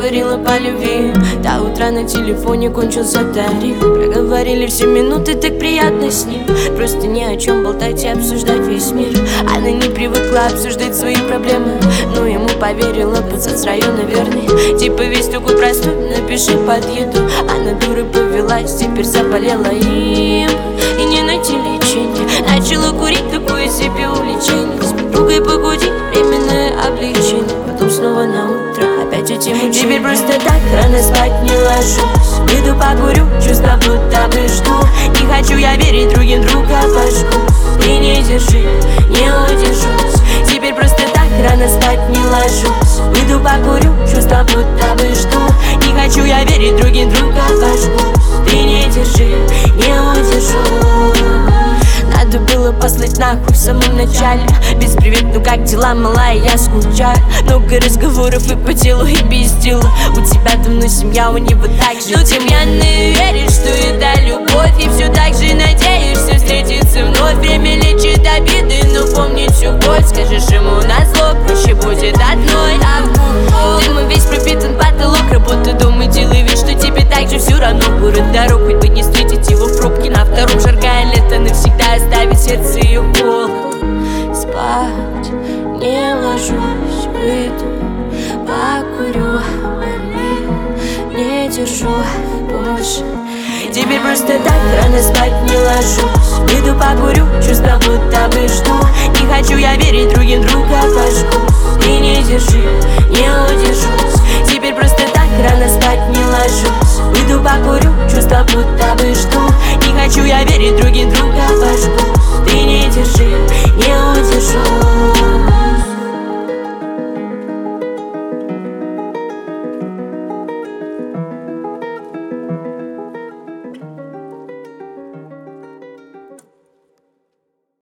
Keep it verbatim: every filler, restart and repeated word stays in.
говорила по любви. До утра на телефоне кончился тариф. Проговорили все минуты, так приятно с ним. Просто ни о чем болтать и обсуждать весь мир. Она не привыкла обсуждать свои проблемы, но ему поверила, пацан с района верный. Типа весь такой простой, напиши, подъеду. Она дура повелась, теперь заболела им. И не найти лечения. Начала курить, такое себе увлечение. С подругой погудить, временное облегчение. Потом снова на утро опять эти мучения. Теперь просто так рано спать не ложусь. Выйду покурю, чувства будто бы жду. Не хочу я верить другим, друга пожгу. Ты не держи, не удержусь. Теперь просто так рано спать не ложусь. Выйду покурю, чувства будто бы жду. Не хочу я верить другим, друга пожгу. Ты не держи, не удержусь. Надо было послать нахуй в самом начале. Без привет, ну как дела, малая, я скучаю. Много разговоров и по делу, и без дела. У тебя давно семья, у него так же. Но ты пьяно веришь, что это любовь. И все так же надеешься встретиться вновь. Время лечит обиды, но помни всю боль. Скажешь ему назло, проще будет одной. Дымом весь пропитан потолок, работа, дом и делай вид, что тебе так же все равно. Город дорог, хоть бы не встретить его в пробке на втором. Жаркое лето навсегда оставит сердце ее холод. Спать не ложусь, выйду, покурю, не держу больше. Теперь просто так рано спать не ложусь. Выйду покурю, чувства будто бы жду. Не хочу я верить другим, друга пожгу. Ты не держи, не удержусь. Теперь просто так рано спать не ложусь. Выйду покурю, чувства будто